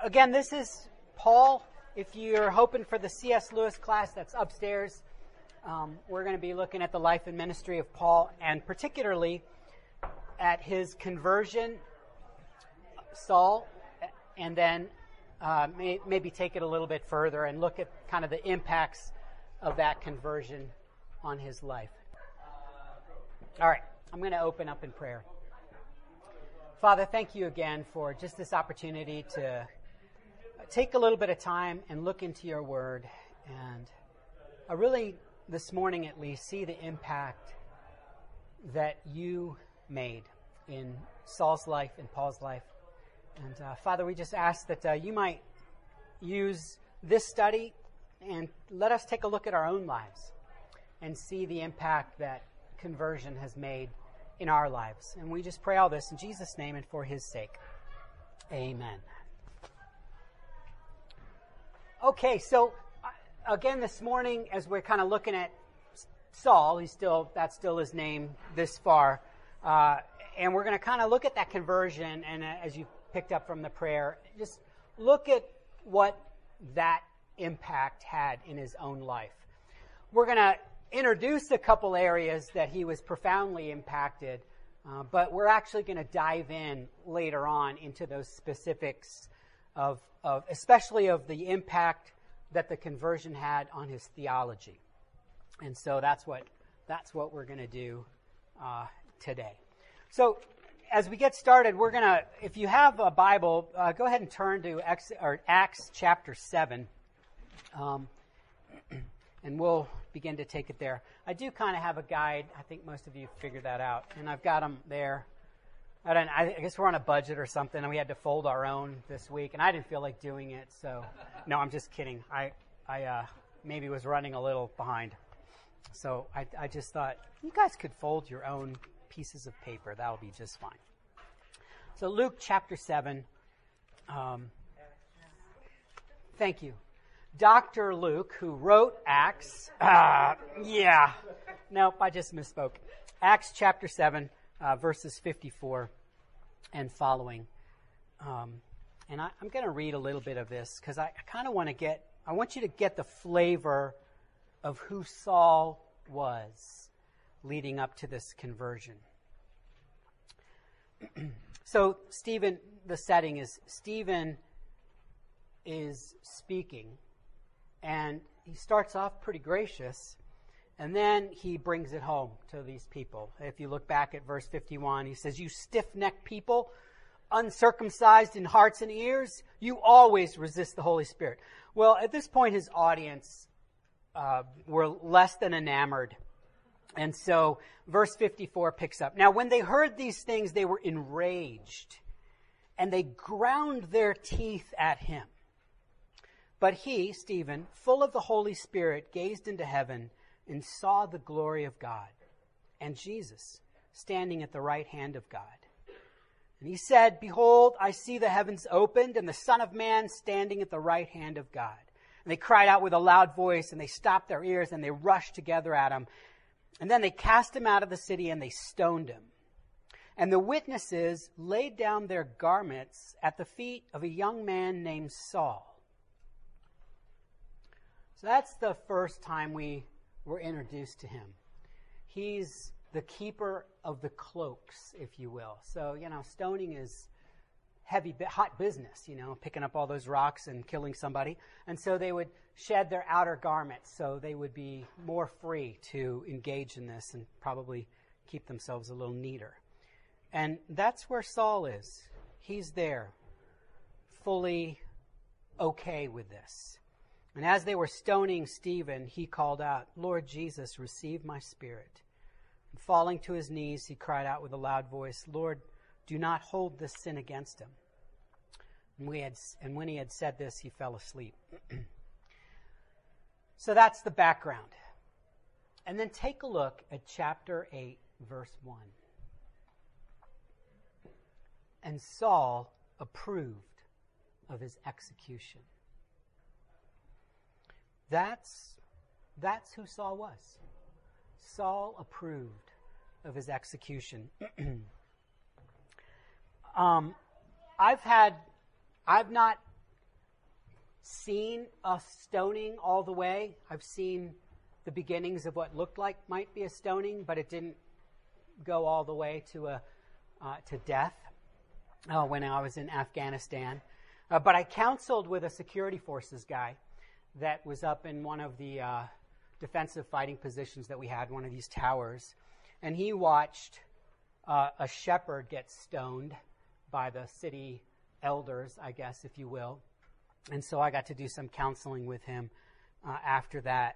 Again, this is Paul. If you're hoping for the C.S. Lewis class, that's upstairs. We're going to be looking at the life and ministry of Paul, and particularly at his conversion, Saul, and then maybe take it a little bit further and look at kind of the impacts of that conversion on his life. All right, I'm going to open up in prayer. Father, thank you again for just this opportunity to take a little bit of time and look into your word, and really, this morning at least, see the impact that you made in Saul's life and Paul's life. And Father, we just ask that you might use this study and let us take a look at our own lives and see the impact that conversion has made in our lives. And we just pray all this in Jesus' name and for his sake. Amen. Okay, so again this morning, as we're kind of looking at Saul, that's still his name this far, and we're going to kind of look at that conversion, and as you picked up from the prayer, just look at what that impact had in his own life. We're going to introduce a couple areas that he was profoundly impacted, but we're actually going to dive in later on into those specifics of especially of the impact that the conversion had on his theology. And so that's what we're going to do today. So as we get started, we're going to, if you have a Bible, go ahead and turn to Acts chapter 7, and we'll begin to take it there. I do kind of have a guide. I think most of you figured that out, and I've got them there. I guess we're on a budget or something, and we had to fold our own this week, and I didn't feel like doing it, so no, I'm just kidding. I maybe was running a little behind. So I just thought, you guys could fold your own pieces of paper. That'll be just fine. So Luke chapter 7. Thank you. Dr. Luke, who wrote Acts. Nope, I just misspoke. Acts chapter 7, verses 54 and following. And I'm going to read a little bit of this because I kind of want you to get the flavor of who Saul was leading up to this conversion. So Stephen, the setting is Stephen is speaking, and he starts off pretty gracious, and then he brings it home to these people. If you look back at verse 51, he says, "You stiff-necked people, uncircumcised in hearts and ears, you always resist the Holy Spirit." Well, at this point, his audience were less than enamored. And so verse 54 picks up. "Now, when they heard these things, they were enraged, and they ground their teeth at him. But he," Stephen, "full of the Holy Spirit, gazed into heaven and saw the glory of God, and Jesus standing at the right hand of God. And he said, 'Behold, I see the heavens opened, and the Son of Man standing at the right hand of God.' And they cried out with a loud voice, and they stopped their ears, and they rushed together at him. And then they cast him out of the city, and they stoned him. And the witnesses laid down their garments at the feet of a young man named Saul." So that's the first time we were introduced to him. He's the keeper of the cloaks, if you will. So, stoning is hot business, picking up all those rocks and killing somebody. And so they would shed their outer garments so they would be more free to engage in this and probably keep themselves a little neater. And that's where Saul is. He's there, fully okay with this. And as they were stoning Stephen, he called out, "Lord Jesus, receive my spirit." And falling to his knees, he cried out with a loud voice, "Lord, do not hold this sin against him." And when he had said this, he fell asleep. So that's the background. And then take a look at chapter 8, verse 1. "And Saul approved of his execution." That's who Saul was. Saul approved of his execution. I've not seen a stoning all the way. I've seen the beginnings of what looked like might be a stoning, but it didn't go all the way to death when I was in Afghanistan. But I counseled with a security forces guy that was up in one of the defensive fighting positions that we had, one of these towers. And he watched a shepherd get stoned by the city elders, I guess, if you will. And so I got to do some counseling with him after that.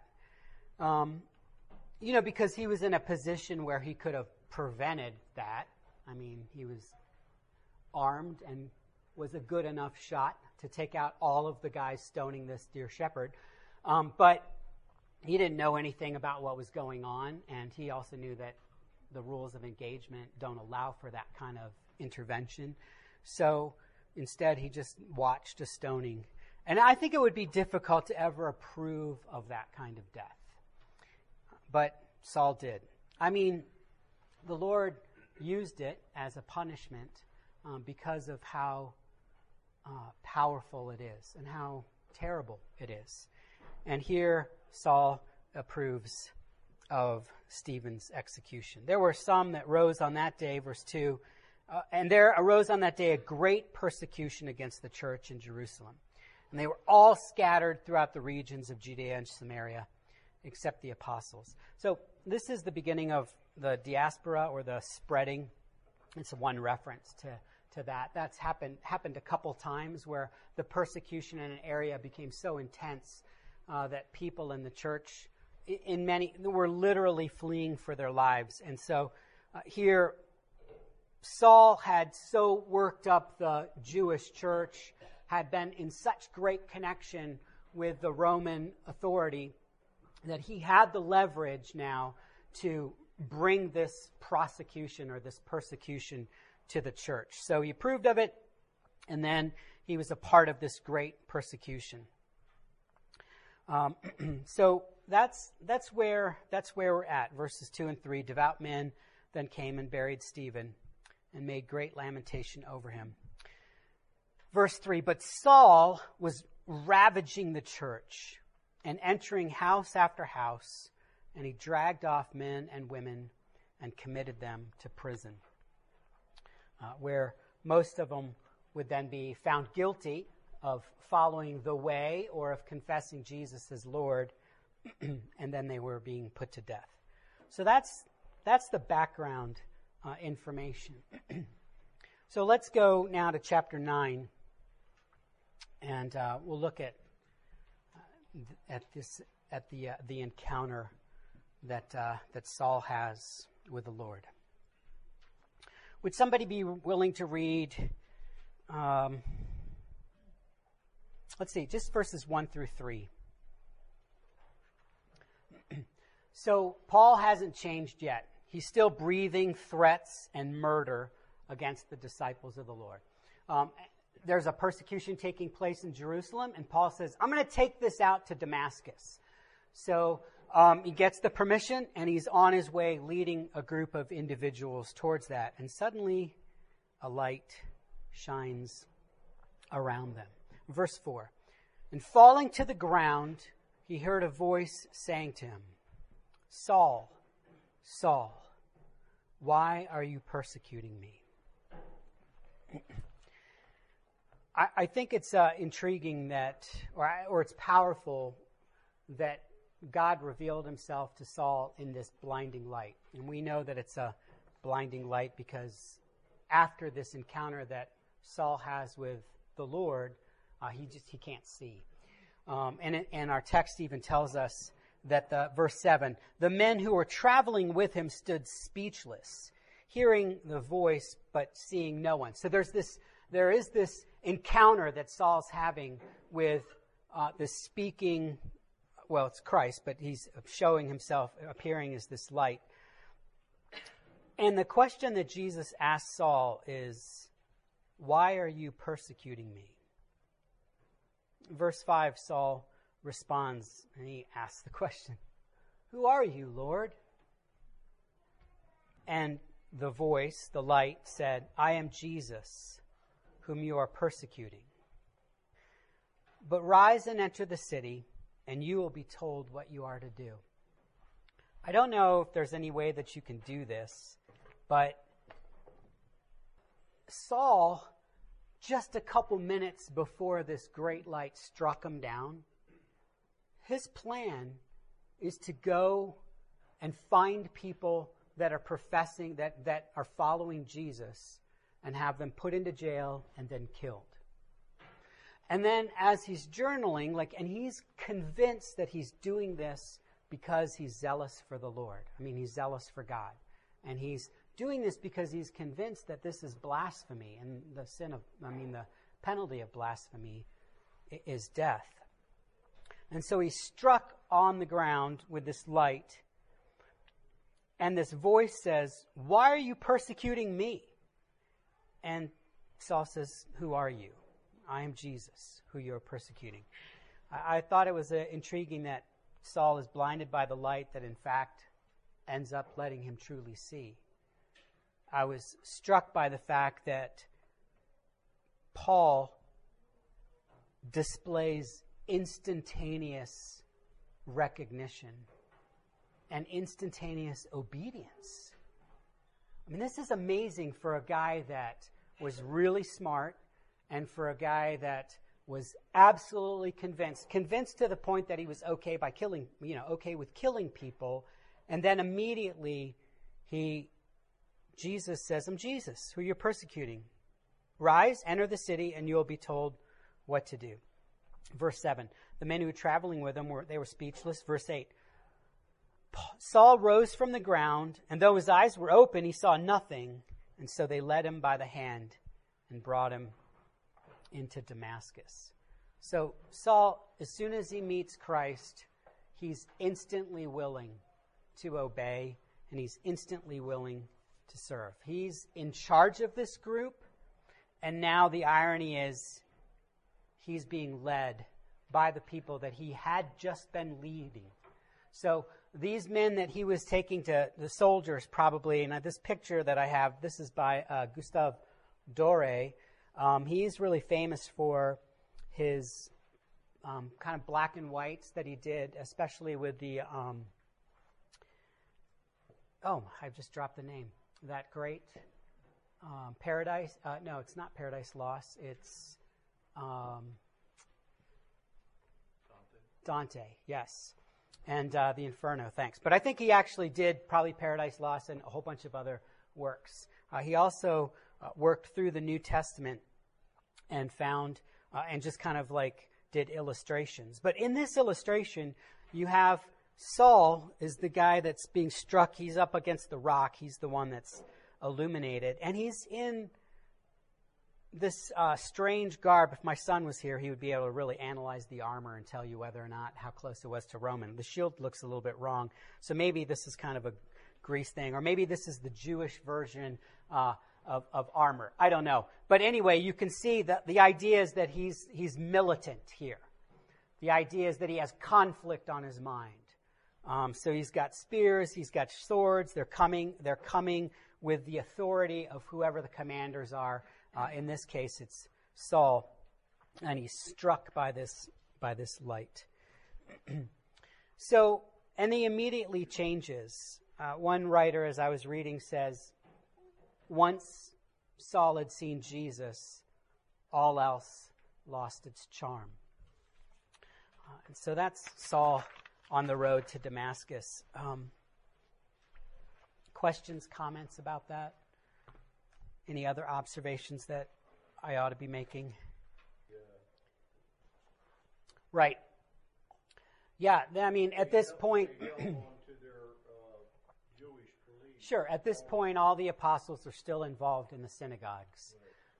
Because he was in a position where he could have prevented that. I mean, he was armed and was a good enough shot to take out all of the guys stoning this dear shepherd. But he didn't know anything about what was going on, and he also knew that the rules of engagement don't allow for that kind of intervention. So instead, he just watched a stoning. And I think it would be difficult to ever approve of that kind of death. But Saul did. I mean, the Lord used it as a punishment because of how powerful it is and how terrible it is. And here Saul approves of Stephen's execution. There were some that rose on that day, verse 2, and there arose on that day a great persecution against the church in Jerusalem. And they were all scattered throughout the regions of Judea and Samaria, except the apostles. So this is the beginning of the diaspora, or the spreading. It's one reference to that. That's happened a couple times, where the persecution in an area became so intense that people in the church, in many, were literally fleeing for their lives. And so here, Saul had so worked up the Jewish church, had been in such great connection with the Roman authority, that he had the leverage now to bring this prosecution or this persecution to the church. So he approved of it, and then he was a part of this great persecution. So that's where we're at. Verses 2 and 3. Devout men then came and buried Stephen and made great lamentation over him. Verse 3. But Saul was ravaging the church and entering house after house, and he dragged off men and women and committed them to prison, where most of them would then be found guilty of following the way or of confessing Jesus as Lord, and then they were being put to death. So that's the background information. So let's go now to chapter 9, and we'll look at the encounter that Saul has with the Lord. Would somebody be willing to read? Let's see, just verses 1 through 3. So Paul hasn't changed yet. He's still breathing threats and murder against the disciples of the Lord. There's a persecution taking place in Jerusalem, and Paul says, I'm going to take this out to Damascus. So he gets the permission, and he's on his way leading a group of individuals towards that. And suddenly a light shines around them. Verse 4. And falling to the ground, he heard a voice saying to him, Saul, Saul, why are you persecuting me? I think it's intriguing that, or it's powerful that God revealed himself to Saul in this blinding light. And we know that it's a blinding light because after this encounter that Saul has with the Lord, he can't see. And our text even tells us that verse 7, the men who were traveling with him stood speechless, hearing the voice but seeing no one. So there is this encounter that Saul's having with the speaking, well, it's Christ, but he's showing himself, appearing as this light. And the question that Jesus asked Saul is, why are you persecuting me? Verse 5, Saul responds, and he asks the question, who are you, Lord? And the voice, the light, said, I am Jesus, whom you are persecuting. But rise and enter the city, and you will be told what you are to do. I don't know if there's any way that you can do this, but Saul, just a couple minutes before this great light struck him down, his plan is to go and find people that are professing, that are following Jesus, and have them put into jail and then killed. And then as he's journaling, and he's convinced that he's doing this because he's zealous for the Lord. I mean, he's zealous for God. And he's doing this because he's convinced that this is blasphemy, and the penalty of blasphemy is death. And so he's struck on the ground with this light, and this voice says, "Why are you persecuting me?" And Saul says, "Who are you?" "I am Jesus, who you are persecuting." I thought it was intriguing that Saul is blinded by the light that in fact ends up letting him truly see. I was struck by the fact that Paul displays instantaneous recognition and instantaneous obedience. I mean, this is amazing for a guy that was really smart and for a guy that was absolutely convinced to the point that he was okay with killing people, and then immediately Jesus says, "I'm Jesus, who you're persecuting. Rise, enter the city, and you will be told what to do." Verse 7, the men who were traveling with him were speechless. Verse 8, Saul rose from the ground, and though his eyes were open, he saw nothing, and so they led him by the hand and brought him into Damascus. So Saul, as soon as he meets Christ, he's instantly willing to obey, and he's instantly willing to serve. He's in charge of this group, and now the irony is he's being led by the people that he had just been leading. So these men that he was taking to, the soldiers probably, and this picture that I have, this is by Gustave Doré. He's really famous for his kind of black and whites that he did, especially with the, I've just dropped the name. That great Paradise, no, it's not Paradise Lost, it's Dante, yes. And the Inferno, thanks. But I think he actually did probably Paradise Lost and a whole bunch of other works. He also worked through the New Testament and found, and just kind of did illustrations. But in this illustration, you have Saul is the guy that's being struck. He's up against the rock. He's the one that's illuminated. And he's in this strange garb. If my son was here, he would be able to really analyze the armor and tell you whether or not how close it was to Roman. The shield looks a little bit wrong. So maybe this is kind of a Greece thing, or maybe this is the Jewish version of armor. I don't know. But anyway, you can see that the idea is that he's militant here. The idea is that he has conflict on his mind. So he's got spears, he's got swords. They're coming with the authority of whoever the commanders are. In this case, it's Saul, and he's struck by this light. So, and he immediately changes. One writer, as I was reading, says, once Saul had seen Jesus, all else lost its charm. And so that's Saul on the road to Damascus. Questions, comments about that? Any other observations that I ought to be making? Yeah. Right. Yeah, I mean, at this point... Sure, at this point, all the apostles are still involved in the synagogues.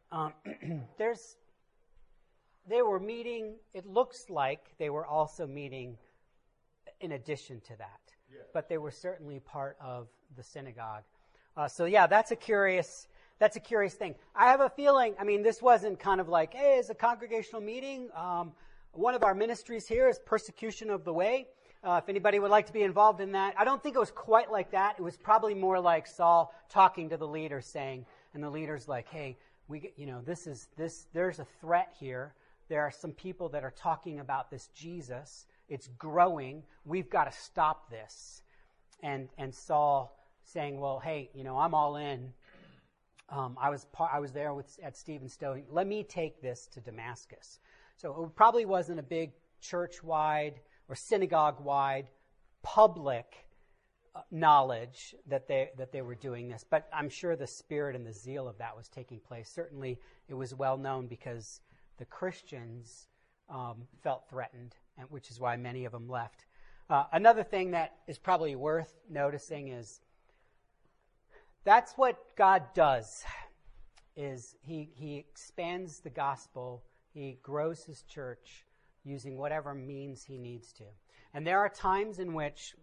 They were meeting, it looks like they were also meeting in addition to that. Yeah. But they were certainly part of the synagogue. So yeah, that's a curious thing. I have a feeling, I mean, this wasn't kind of like, hey, it's a congregational meeting. One of our ministries here is Persecution of the Way. If anybody would like to be involved in that. I don't think it was quite like that. It was probably more like Saul talking to the leader saying, and the leader's like, hey, there's a threat here. there are some people that are talking about this Jesus. It's growing. We've got to stop this. And Saul saying, well, hey, I'm all in. I was there at Stephen's stoning. Let me take this to Damascus. So it probably wasn't a big church-wide or synagogue-wide public knowledge that they were doing this, but I'm sure the spirit and the zeal of that was taking place. Certainly, it was well known because the Christians felt threatened, and which is why many of them left. Another thing that is probably worth noticing is that's what God does. Is he expands the gospel, he grows his church using whatever means he needs to. And there are times in which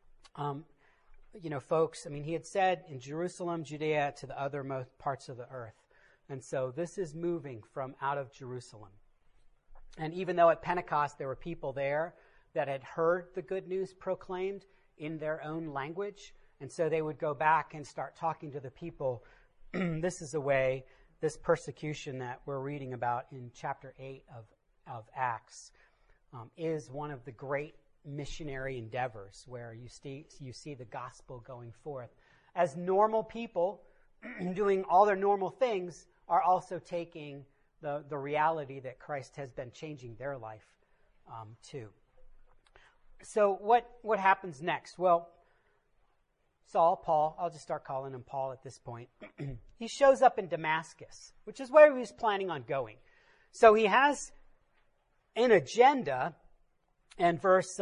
folks, he had said in Jerusalem, Judea, to the othermost parts of the earth. And so this is moving from out of Jerusalem. And even though at Pentecost there were people there that had heard the good news proclaimed in their own language, and so they would go back and start talking to the people. This is a way, this persecution that we're reading about in chapter 8 of Acts is one of the great missionary endeavors where you see the gospel going forth as normal people doing all their normal things are also taking the reality that Christ has been changing their life too. So what happens next? Well, Paul, I'll just start calling him Paul at this point. He shows up in Damascus, which is where he was planning on going. So he has an agenda. And verse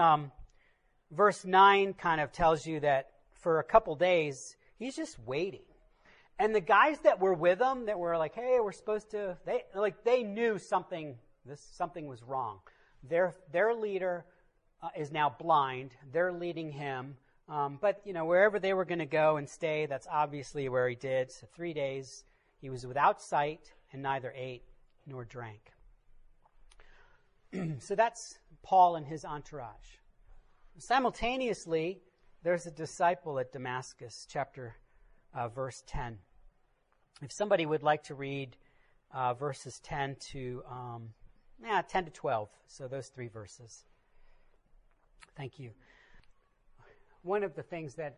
9 kind of tells you that for a couple days, he's just waiting. And the guys that were with him, that were like, hey, we're supposed to, they knew something was wrong. Their leader is now blind. They're leading him. But wherever they were going to go and stay, that's obviously where he did. So 3 days, he was without sight and neither ate nor drank. So that's Paul and his entourage. Simultaneously, there's a disciple at Damascus, verse 10. If somebody would like to read verses 10 to 12, so those 3 verses. Thank you. One of the things that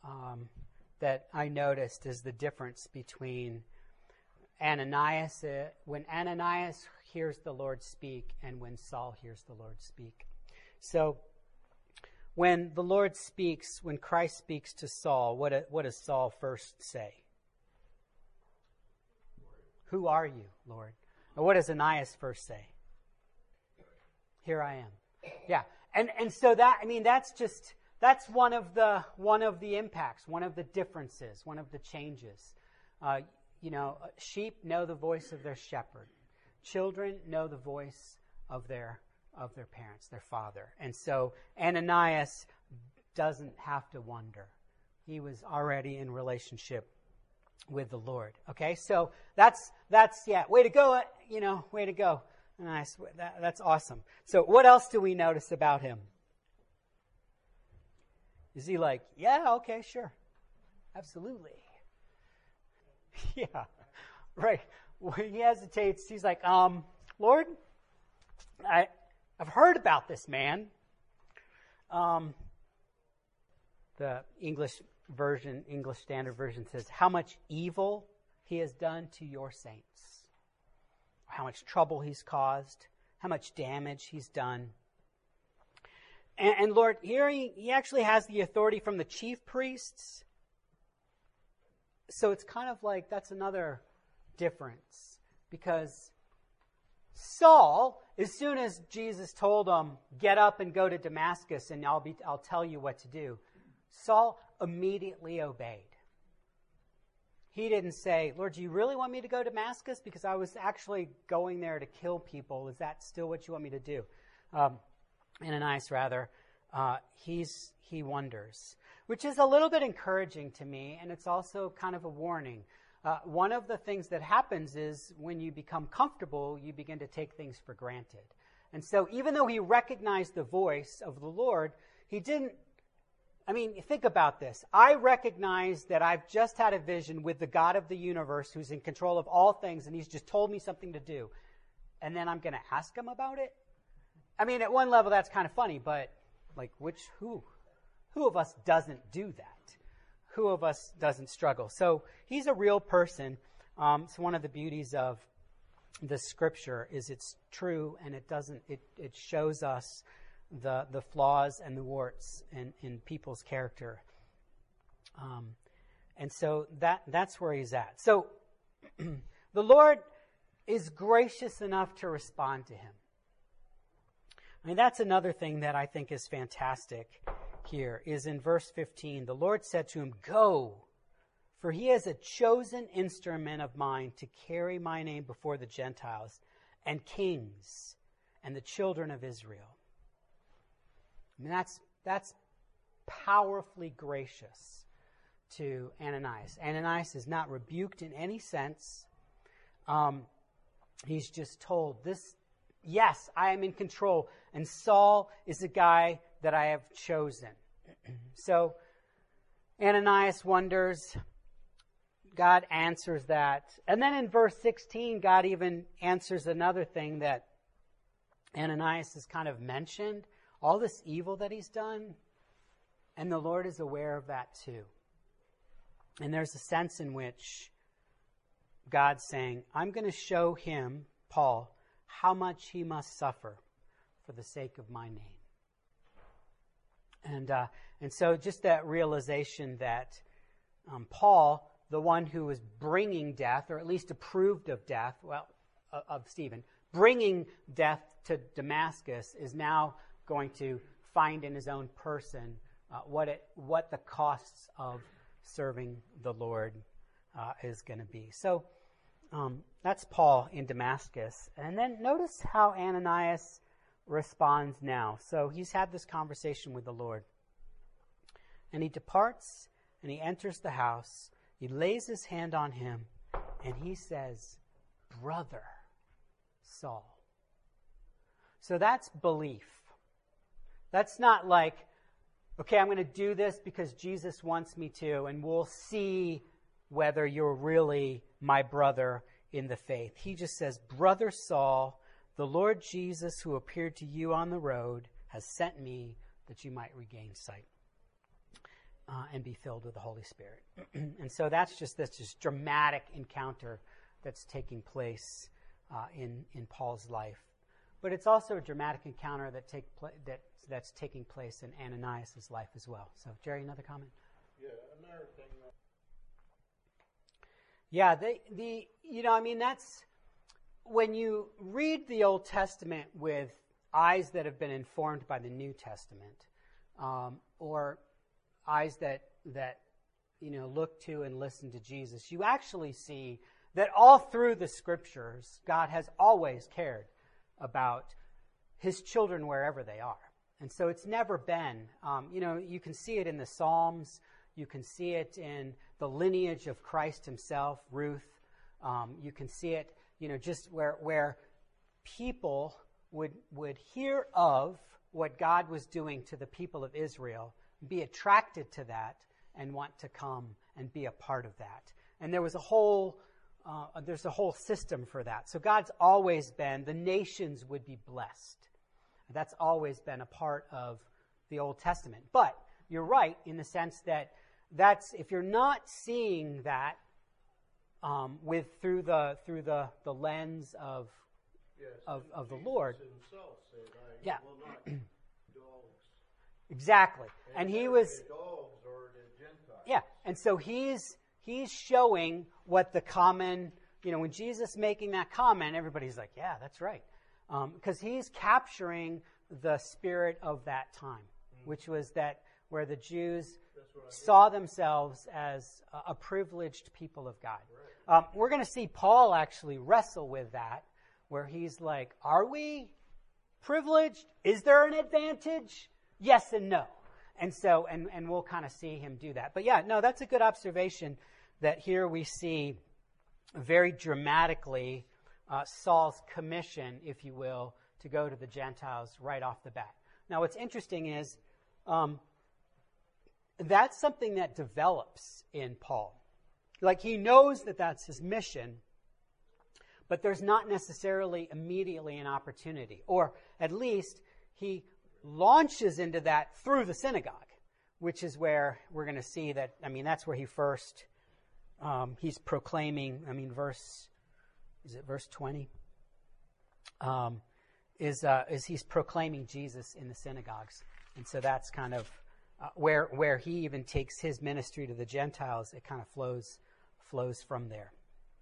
I noticed is the difference between Ananias, when Ananias hears the Lord speak and when Saul hears the Lord speak. So when the Lord speaks, when Christ speaks to Saul, what does Saul first say? Who are you, Lord? Or what does Ananias first say? Here I am. Yeah. And so that's one of the impacts, one of the differences, one of the changes. Sheep know the voice of their shepherd. Children know the voice of their parents, their father. And so Ananias doesn't have to wonder. He was already in relationship with the Lord. Okay, so that's way to go, way to go. Nice, that's awesome. So what else do we notice about him? Is he like, yeah, okay, sure, absolutely. Yeah, right. When he hesitates, he's like, Lord, I've heard about this man. The English Standard Version says, how much evil he has done to your saints. How much trouble he's caused. How much damage he's done. And Lord, here he actually has the authority from the chief priests. So it's kind of like that's another difference. Because Saul, as soon as Jesus told him, get up and go to Damascus and I'll tell you what to do, Saul immediately obeyed. He didn't say, Lord, do you really want me to go to Damascus? Because I was actually going there to kill people. Is that still what you want me to do? Ananias, rather, he wonders, which is a little bit encouraging to me, and it's also kind of a warning. One of the things that happens is when you become comfortable, you begin to take things for granted. And so even though he recognized the voice of the Lord, he didn't. Think about this. I recognize that I've just had a vision with the God of the universe who's in control of all things, and he's just told me something to do. and then I'm going to ask him about it? I mean, at one level, that's kind of funny, but like, who of us doesn't do that? Who of us doesn't struggle? So he's a real person. So one of the beauties of the Scripture is it's true, and it shows us the flaws and the warts in people's character. And so that's where he's at. So the Lord is gracious enough to respond to him. I mean, that's another thing that I think is fantastic here, is in verse 15. The Lord said to him, "Go, for he is a chosen instrument of mine to carry my name before the Gentiles and kings and the children of Israel." I mean, that's powerfully gracious to Ananias. Ananias is not rebuked in any sense. He's just told, yes, I am in control, and Saul is the guy that I have chosen. So Ananias wonders. God answers that. And then in verse 16, God even answers another thing that Ananias has kind of mentioned, all this evil that he's done, and the Lord is aware of that too. And there's a sense in which God's saying, I'm going to show him, Paul, how much he must suffer for the sake of my name. And so just that realization that Paul, the one who was bringing death, or at least approved of death, of Stephen, bringing death to Damascus, is now going to find in his own person what the costs of serving the Lord is going to be. So that's Paul in Damascus. And then notice how Ananias responds now. So he's had this conversation with the Lord. And he departs and he enters the house. He lays his hand on him and he says, "Brother Saul." So that's belief. That's not like, okay, I'm going to do this because Jesus wants me to, and we'll see whether you're really my brother in the faith. He just says, "Brother Saul, the Lord Jesus who appeared to you on the road has sent me that you might regain sight and be filled with the Holy Spirit." And so that's just this dramatic encounter that's taking place in Paul's life. But it's also a dramatic encounter that's taking place in Ananias' life as well. So, Jerry, another comment? Yeah, another thing. Yeah, that's when you read the Old Testament with eyes that have been informed by the New Testament, or eyes that look to and listen to Jesus, you actually see that all through the Scriptures, God has always cared about his children wherever they are. And so it's never been, you can see it in the Psalms, you can see it in the lineage of Christ himself, Ruth. You can see it, just where people would hear of what God was doing to the people of Israel, be attracted to that, and want to come and be a part of that. And there's a whole system for that. So God's always been, the nations would be blessed. That's always been a part of the Old Testament. But you're right in the sense that if you're not seeing that through the lens of the Lord. Himself said, yeah. Will not eat dogs. Exactly. And he was the dogs or the Gentiles. Yeah. And so he's showing what the common, when Jesus making that comment, everybody's like, yeah, that's right. Because he's capturing the spirit of that time, which was that where the Jews saw themselves as a privileged people of God. Right. We're going to see Paul actually wrestle with that, where he's like, are we privileged? Is there an advantage? Yes and no. And so, and we'll kind of see him do that. But yeah, no, that's a good observation that here we see very dramatically Saul's commission, if you will, to go to the Gentiles right off the bat. Now, what's interesting is that's something that develops in Paul. Like, he knows that that's his mission, but there's not necessarily immediately an opportunity. Or at least he launches into that through the synagogue, which is where we're going to see that, that's where he first, he's proclaiming, verse 20? Is he's proclaiming Jesus in the synagogues. And so that's kind of where he even takes his ministry to the Gentiles. It kind of flows from there.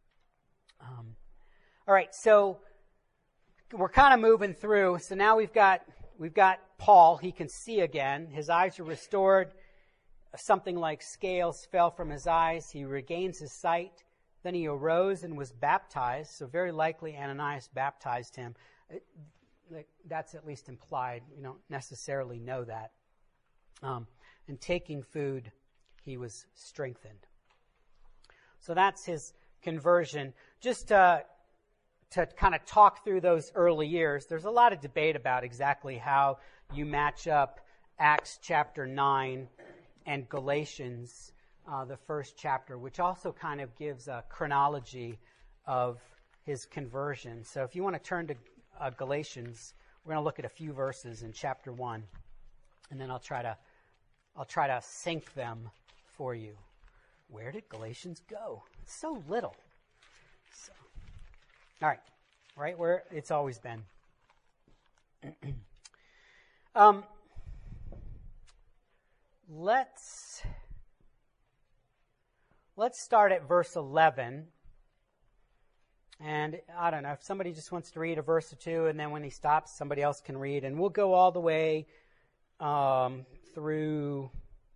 All right, so we're kind of moving through. So now we've got Paul. He can see again. His eyes are restored. Something like scales fell from his eyes. He regains his sight. Then he arose and was baptized. So very likely Ananias baptized him. That's at least implied. We don't necessarily know that. And taking food, he was strengthened. So that's his conversion. Just to kind of talk through those early years, there's a lot of debate about exactly how you match up Acts chapter 9 and Galatians, the first chapter, which also kind of gives a chronology of his conversion. So if you want to turn to Galatians, we're going to look at a few verses in chapter 1, and then I'll try to sync them for you. Where did Galatians go? It's so little. All right where it's always been. Let's start at verse 11. And I don't know, if somebody just wants to read a verse or two, and then when he stops, somebody else can read. And we'll go all the way through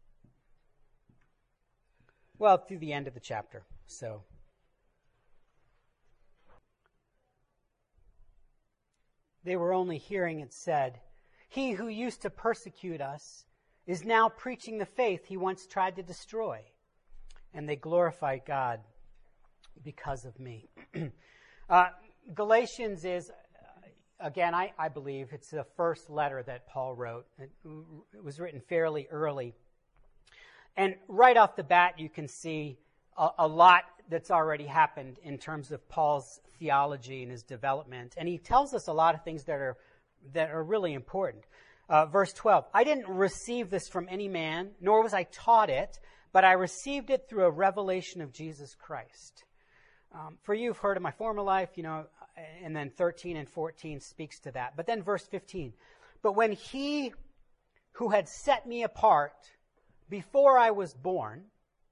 the end of the chapter. So, they were only hearing it said, "He who used to persecute us is now preaching the faith he once tried to destroy. And they glorified God because of me." Galatians is, again, I believe it's the first letter that Paul wrote. It was written fairly early. And right off the bat, you can see a lot that's already happened in terms of Paul's theology and his development. And he tells us a lot of things that are really important. Verse 12, "I didn't receive this from any man, nor was I taught it, but I received it through a revelation of Jesus Christ." For you who've heard of my former life, and then 13 and 14 speaks to that. But then verse 15, "But when he who had set me apart before I was born,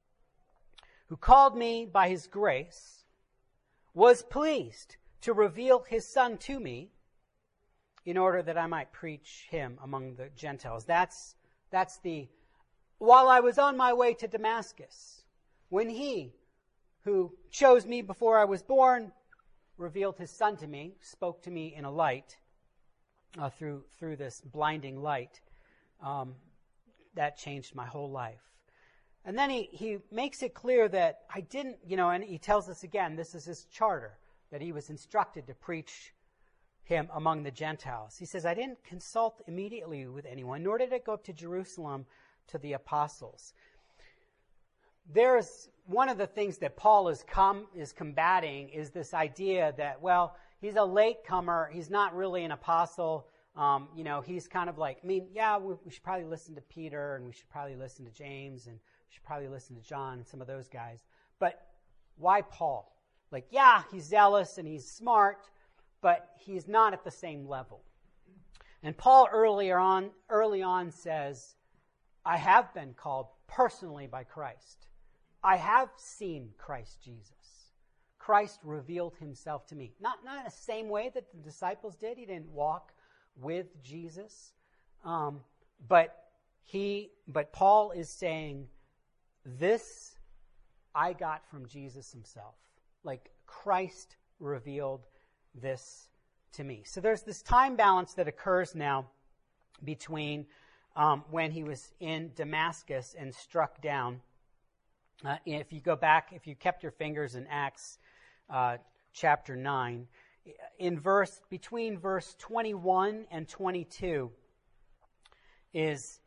who called me by his grace, was pleased to reveal his Son to me in order that I might preach him among the Gentiles." That's while I was on my way to Damascus, when he who chose me before I was born revealed his Son to me, spoke to me in a light, through this blinding light, that changed my whole life. And then he makes it clear that I didn't, and he tells us again, this is his charter, that he was instructed to preach him among the Gentiles. He says, "I didn't consult immediately with anyone, nor did I go up to Jerusalem to the apostles." There's one of the things that Paul is combating is this idea that, well, he's a latecomer, he's not really an apostle. He's kind of like, we should probably listen to Peter, and we should probably listen to James, and we should probably listen to John and some of those guys. But why Paul? He's zealous and he's smart, but he's not at the same level. And Paul early on says, "I have been called personally by Christ. I have seen Christ Jesus. Christ revealed himself to me." Not in the same way that the disciples did. He didn't walk with Jesus. But Paul is saying, this I got from Jesus himself. Christ revealed this to me. So there's this time balance that occurs now between when he was in Damascus and struck down. If you go back, if you kept your fingers in Acts chapter 9, between verse 21 and 22 is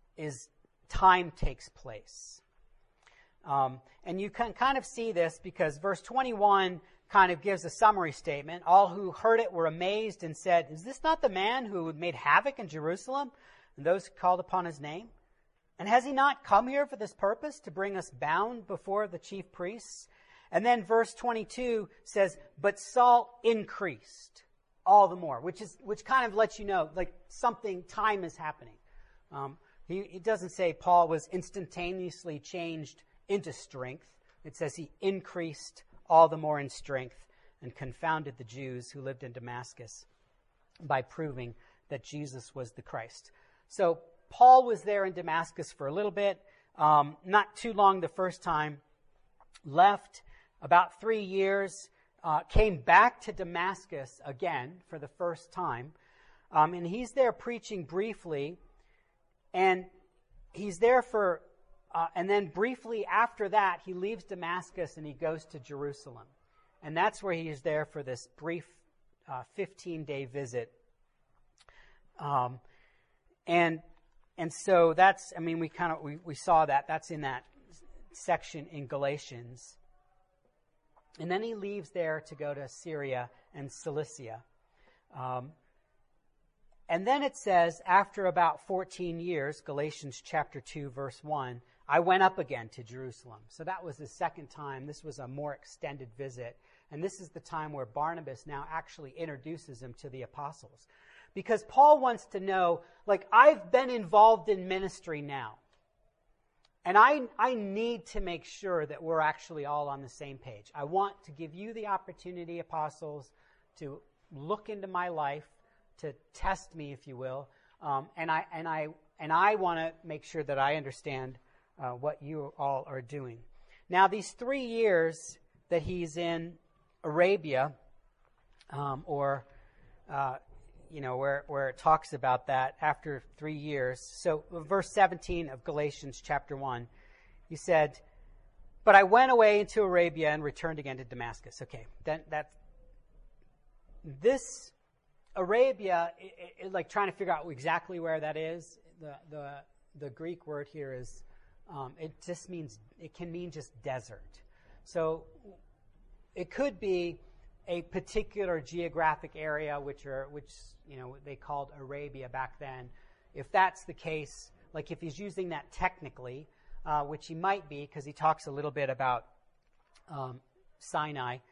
time takes place. And you can kind of see this because verse 21 kind of gives a summary statement. All who heard it were amazed and said, "Is this not the man who had made havoc in Jerusalem and those who called upon his name? And has he not come here for this purpose, to bring us bound before the chief priests?" And then verse 22 says, "But Saul increased all the more," which kind of lets you know, like, time is happening. He doesn't say Paul was instantaneously changed into strength. It says he increased all the more in strength and confounded the Jews who lived in Damascus by proving that Jesus was the Christ. So Paul was there in Damascus for a little bit, not too long the first time, left about 3 years, came back to Damascus again for the first time, and he's there preaching briefly, and he's there for, and then briefly after that, he leaves Damascus and he goes to Jerusalem. And that's where he is there for this brief 15-day visit. And so that's, I mean, we saw that. That's in that section in Galatians. And then he leaves there to go to Syria and Cilicia. And then it says, after about 14 years, Galatians chapter 2, verse 1, "I went up again to Jerusalem." So that was the second time. This was a more extended visit. And this is the time where Barnabas now actually introduces him to the apostles. Because Paul wants to know, like, I've been involved in ministry now. And I need to make sure that we're actually all on the same page. I want to give you the opportunity, apostles, to look into my life, to test me, if you will. And I want to make sure that I understand what you all are doing. Now, these 3 years that he's in Arabia, where it talks about that after 3 years. So verse 17 of Galatians chapter 1, he said, "But I went away into Arabia and returned again to Damascus." Okay, then this Arabia, like trying to figure out exactly where that is. The Greek word here is, it can mean just desert. So it could be a particular geographic area, which they called Arabia back then. If that's the case, like if he's using that technically, which he might be, because he talks a little bit about Sinai,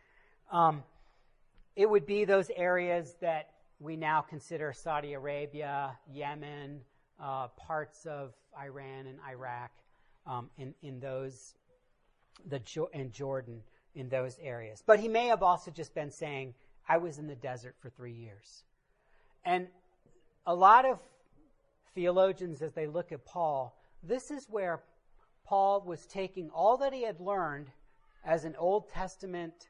it would be those areas that we now consider Saudi Arabia, Yemen, parts of Iran and Iraq, in those, and Jordan, in those areas. But he may have also just been saying, I was in the desert for 3 years. And a lot of theologians, as they look at Paul, this is where Paul was taking all that he had learned as an Old Testament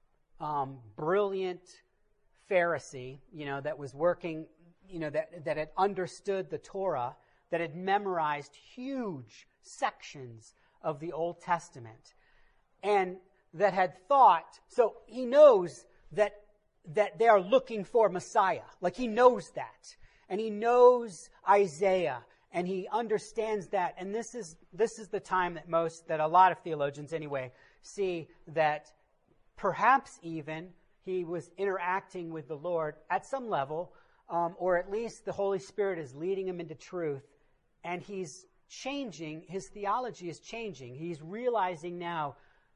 brilliant Pharisee, that was working, that had understood the Torah, that had memorized huge sections of the Old Testament, and that had thought, so he knows that they are looking for Messiah. Like, he knows that. And he knows Isaiah, and he understands that. And this is the time that a lot of theologians anyway see that perhaps even he was interacting with the Lord at some level, or at least the Holy Spirit is leading him into truth, and he's changing, his theology is changing. He's realizing now,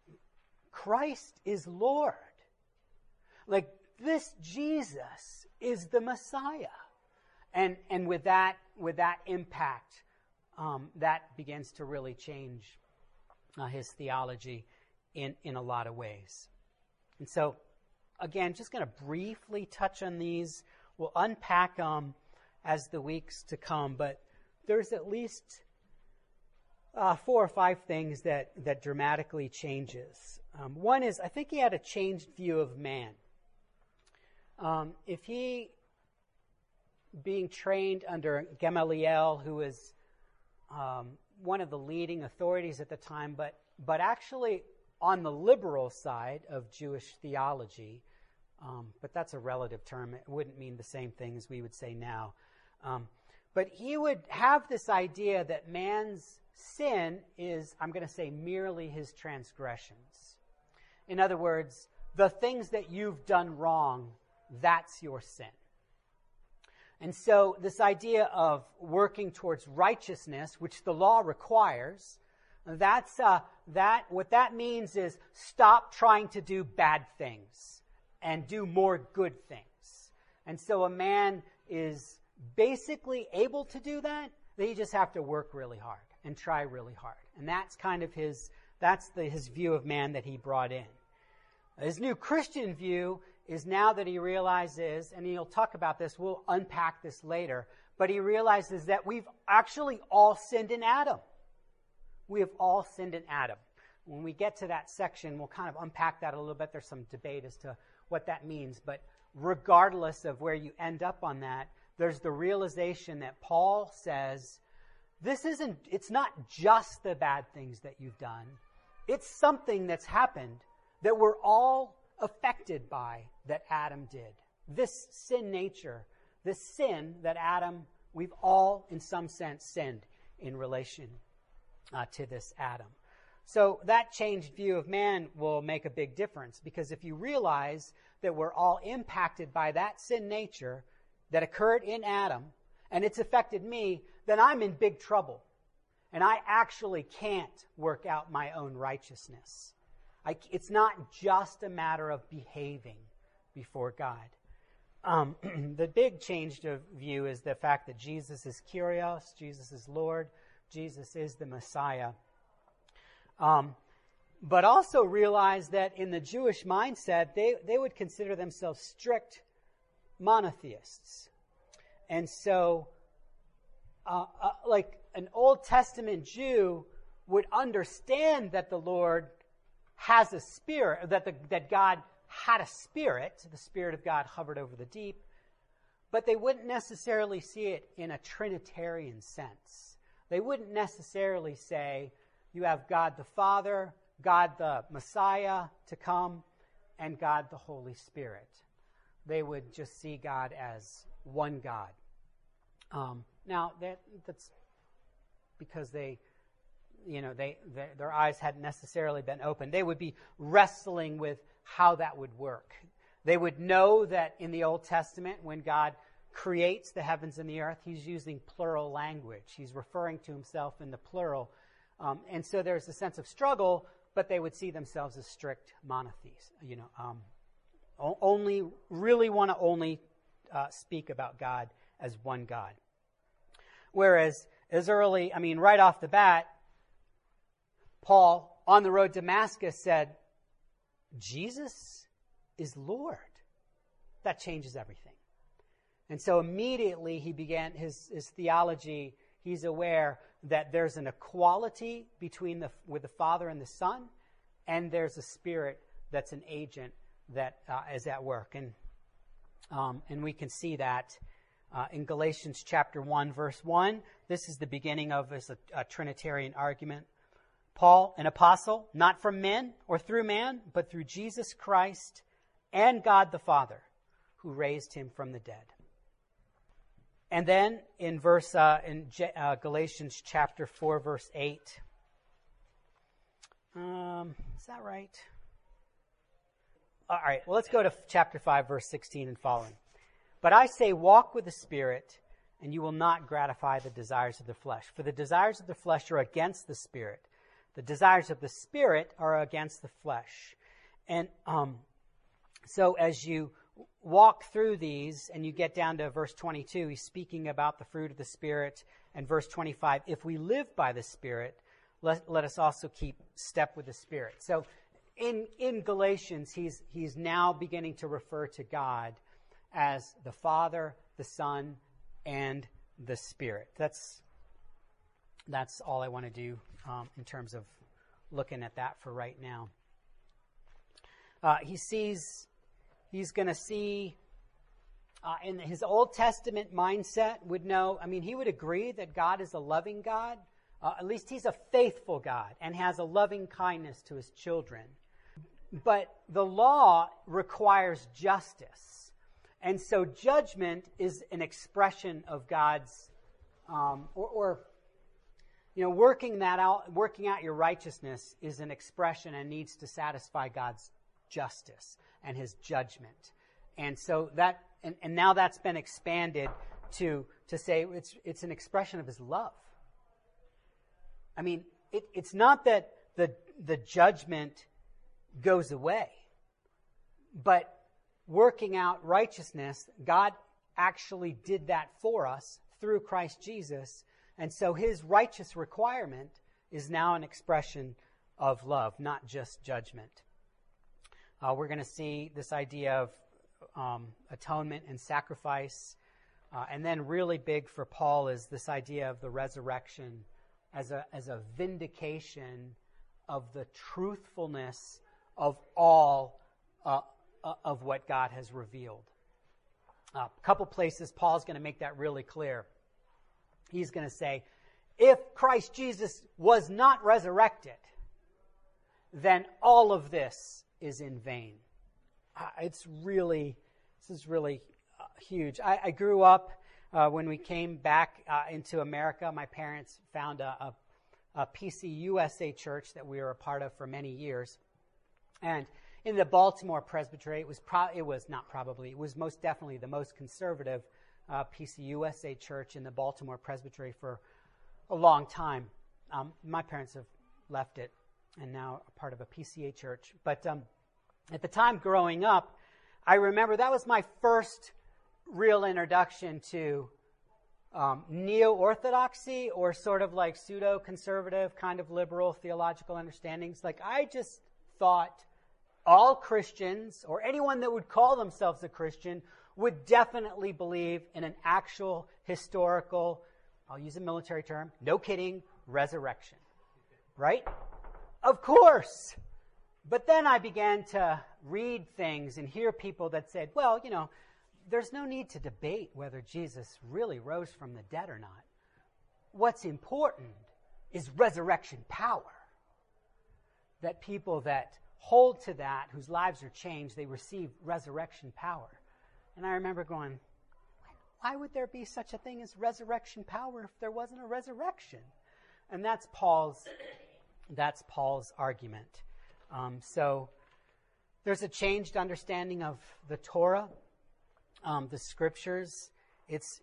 Christ is Lord. Like, this Jesus is the Messiah. And with that impact, that begins to really change his theology in a lot of ways. And so, again, just going to briefly touch on these. We'll unpack them as the weeks to come, but there's at least 4 or 5 things that dramatically changes. One is, I think he had a changed view of man. If he, being trained under Gamaliel, who was one of the leading authorities at the time, but actually on the liberal side of Jewish theology, but that's a relative term. It wouldn't mean the same thing as we would say now. But he would have this idea that man's sin is, I'm going to say, merely his transgressions. In other words, the things that you've done wrong, that's your sin. And so this idea of working towards righteousness, which the law requires, what that means is stop trying to do bad things and do more good things. And so a man is basically able to do that. They just have to work really hard and try really hard. And that's kind of his view of man that he brought in. His new Christian view is now that he realizes, and he'll talk about this, we'll unpack this later, but he realizes that we've actually all sinned in Adam. We have all sinned in Adam. When we get to that section, we'll kind of unpack that a little bit. There's some debate as to what that means, but regardless of where you end up on that, there's the realization that Paul says, it's not just the bad things that you've done. It's something that's happened that we're all affected by that Adam did. This sin nature, this sin that we've all in some sense sinned in relation to this Adam. So that changed view of man will make a big difference, because if you realize that we're all impacted by that sin nature that occurred in Adam, and it's affected me, then I'm in big trouble. And I actually can't work out my own righteousness. It's not just a matter of behaving before God. The big change of view is the fact that Jesus is Kyrios, Jesus is Lord, Jesus is the Messiah. But also realize that in the Jewish mindset, they would consider themselves strict monotheists. And so, like an Old Testament Jew would understand that the Lord has a spirit, that God had a spirit, the Spirit of God hovered over the deep, but they wouldn't necessarily see it in a Trinitarian sense. They wouldn't necessarily say, you have God the Father, God the Messiah to come, and God the Holy Spirit. They would just see God as one God. Now, that's because their eyes hadn't necessarily been opened. They would be wrestling with how that would work. They would know that in the Old Testament, when God creates the heavens and the earth, he's using plural language. He's referring to himself in the plural. And so there's a sense of struggle, but they would see themselves as strict monotheists. Only speak about God as one God. Whereas right off the bat, Paul, on the road to Damascus, said, Jesus is Lord. That changes everything. And so immediately he began his theology. He's aware that there's an equality with the Father and the Son, and there's a Spirit that's an agent that is at work. And we can see that in Galatians chapter 1, verse 1. This is the beginning of a Trinitarian argument. Paul, an apostle, not from men or through man, but through Jesus Christ and God the Father, who raised him from the dead. And then in Galatians chapter 4, verse 8. Is that right? All right, well, let's go to chapter 5, verse 16 and following. But I say, walk with the Spirit, and you will not gratify the desires of the flesh. For the desires of the flesh are against the Spirit. The desires of the Spirit are against the flesh. And so as you walk through these and you get down to verse 22, he's speaking about the fruit of the Spirit. And verse 25, if we live by the Spirit, let us also keep step with the Spirit. So in Galatians, he's now beginning to refer to God as the Father, the Son, and the Spirit. That's all I want to do in terms of looking at that for right now. He's going to see, in his Old Testament mindset, he would agree that God is a loving God. At least he's a faithful God and has a loving kindness to his children. But the law requires justice. And so judgment is an expression of God's, working out your righteousness is an expression and needs to satisfy God's justice and his judgment. And so that, and now that's been expanded to say it's an expression of his love. I mean, it's not that the judgment goes away, but working out righteousness, God actually did that for us through Christ Jesus. And so his righteous requirement is now an expression of love, not just judgment. We're going to see this idea of atonement and sacrifice. And then really big for Paul is this idea of the resurrection as a vindication of the truthfulness of all of what God has revealed. A couple places Paul's going to make that really clear. He's going to say, if Christ Jesus was not resurrected, then all of this is in vain. This is really huge. I grew up, when we came back into America, my parents found a PCUSA church that we were a part of for many years. And in the Baltimore Presbytery, it was most definitely the most conservative PCUSA church in the Baltimore Presbytery for a long time. My parents have left it and now are part of a PCA church. But at the time growing up, I remember that was my first real introduction to neo-orthodoxy, or sort of like pseudo-conservative kind of liberal theological understandings. Like, I just thought all Christians, or anyone that would call themselves a Christian, would definitely believe in an actual historical, I'll use a military term, no kidding, resurrection. Right? Of course. But then I began to read things and hear people that said, well, there's no need to debate whether Jesus really rose from the dead or not. What's important is resurrection power. That people that hold to that, whose lives are changed, they receive resurrection power. And I remember going, why would there be such a thing as resurrection power if there wasn't a resurrection? And that's Paul's argument. So there's a changed understanding of the Torah, the scriptures. It's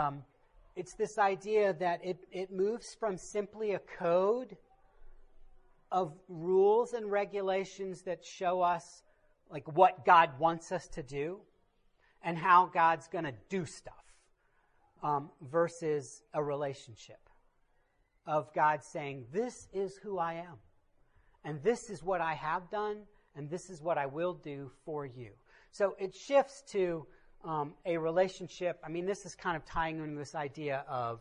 this idea that it moves from simply a code of rules and regulations that show us like what God wants us to do and how God's going to do stuff, versus a relationship of God saying, this is who I am, and this is what I have done, and this is what I will do for you. So it shifts to a relationship. I mean, this is kind of tying into this idea of,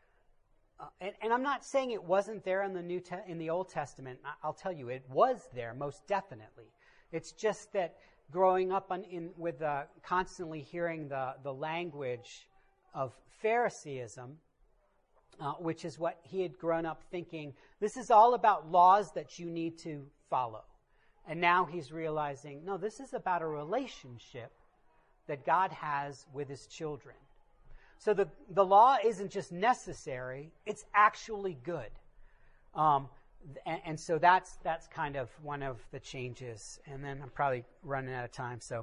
and I'm not saying it wasn't there in in the Old Testament. I'll tell you, it was there most definitely. It's just that growing up with constantly hearing the language of Phariseeism, which is what he had grown up thinking, this is all about laws that you need to follow. And now he's realizing, no, this is about a relationship that God has with his children. So the law isn't just necessary, it's actually good. And so that's kind of one of the changes. And then I'm probably running out of time, so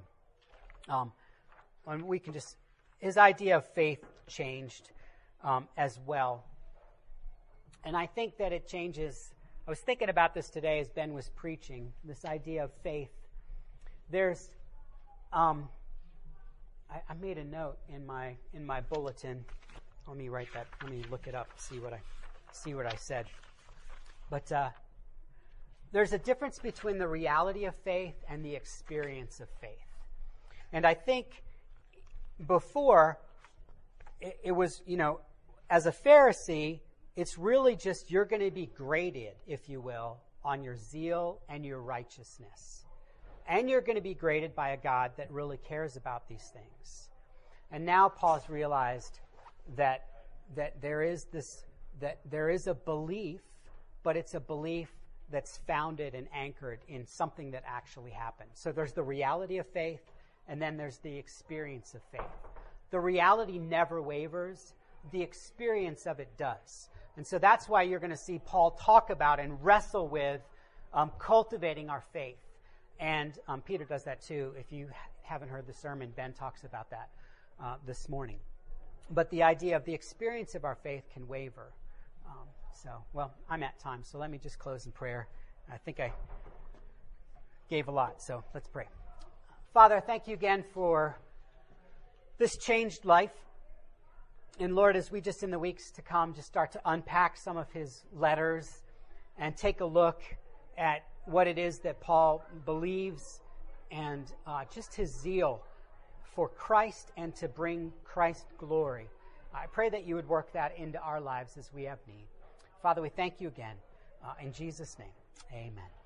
we can just, his idea of faith changed as well. And I think that it changes. I was thinking about this today as Ben was preaching, this idea of faith. There's, I made a note in my bulletin. Let me write that. Let me look it up, see what I said. But there's a difference between the reality of faith and the experience of faith. And I think before, it was, as a Pharisee, it's really just you're going to be graded, if you will, on your zeal and your righteousness. And you're going to be graded by a God that really cares about these things. And now Paul's realized that there is a belief, but it's a belief that's founded and anchored in something that actually happened. So there's the reality of faith, and then there's the experience of faith. The reality never wavers. The experience of it does. And so that's why you're going to see Paul talk about and wrestle with cultivating our faith And Peter does that too. If you haven't heard the sermon, Ben talks about that this morning. But the idea of the experience of our faith can waver. I'm at time, so let me just close in prayer. I think I gave a lot, so let's pray. Father, thank you again for this changed life. And Lord, as we just in the weeks to come just start to unpack some of his letters and take a look at what it is that Paul believes and just his zeal for Christ and to bring Christ glory. I pray that you would work that into our lives as we have need. Father, we thank you again. In Jesus' name, amen.